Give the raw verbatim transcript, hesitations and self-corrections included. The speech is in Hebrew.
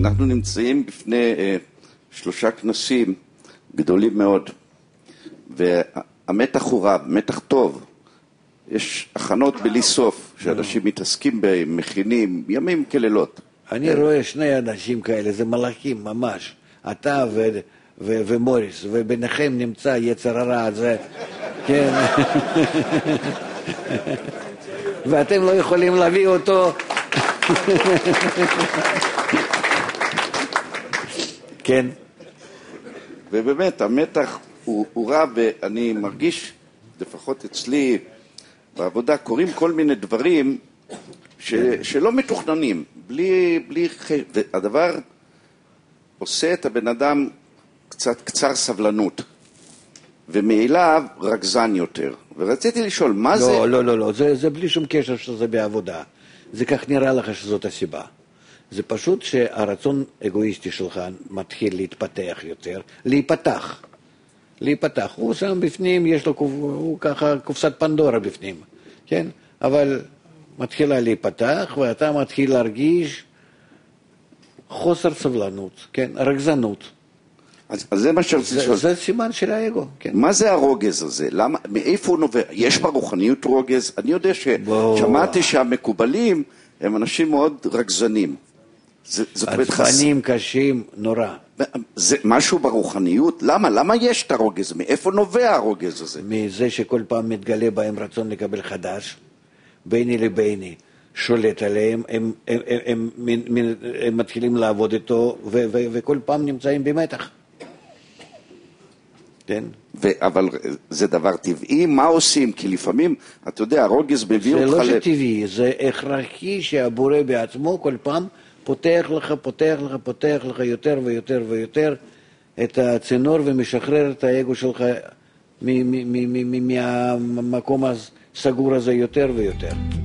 אנחנו נמצאים בפני אה, שלושה כנסים גדולים מאוד, והמתח הוא רב, מתח טוב. יש הכנות בלי סוף, שאנשים מתעסקים בהם, מכינים, ימים כלילות. אני רואה שני אנשים כאלה, זה מלאכים ממש. אתה ו... ו... ומוריס, וביניכם נמצא יצר הרע, זה... כן. ואתם לא יכולים להביא אותו. כן. ובאמת, המתח הוא, הוא רב, ואני מרגיש, לפחות אצלי בעבודה, קוראים כל מיני דברים ש, שלא מתוכננים, בלי, בלי חש... והדבר עושה את הבן אדם קצת קצר סבלנות, ומאליו רגזן יותר. ורציתי לשאול, מה לא, זה... לא, לא, לא, לא, זה, זה בלי שום קשר שזה בעבודה. זה כך נראה לך שזאת הסיבה. זה פשוט שהרצון אגואיסטי שלך מתחיל להתפתח יותר, להיפתח. להיפתח. הוא שם בפנים, יש לו, הוא ככה קופסת פנדורה בפנים, כן? אבל מתחילה להיפתח, ואתה מתחיל להרגיש חוסר סבלנות, כן? רגזנות. אז, אז זה מה שרציתי לשאול. זה סימן של האגו, כן. מה זה הרוגז הזה? למה, מאיפה הוא נובע? יש ברוחניות רוגז? אני יודע ששמעתי שהמקובלים הם אנשים מאוד רגזנים. עצבנים קשים, נורא. זה משהו ברוחניות? למה? למה יש את הרוגז? מאיפה נובע הרוגז הזה? מזה שכל פעם מתגלה בהם רצון לקבל חדש, ביני לביני, שולט עליהם, הם, הם, הם, הם, הם, הם מתחילים לעבוד איתו, ו, ו, וכל פעם נמצאים במתח. כן? ו- אבל זה דבר טבעי? מה עושים? כי לפעמים, אתה יודע, הרוגז מביא אותך... זה לא שטבעי, זה הכרחי שהבורא בעצמו כל פעם פותח לך, פותח לך, פותח לך יותר ויותר ויותר את הצינור ומשחרר את האגו שלך מהמקום הסגור הזה יותר ויותר.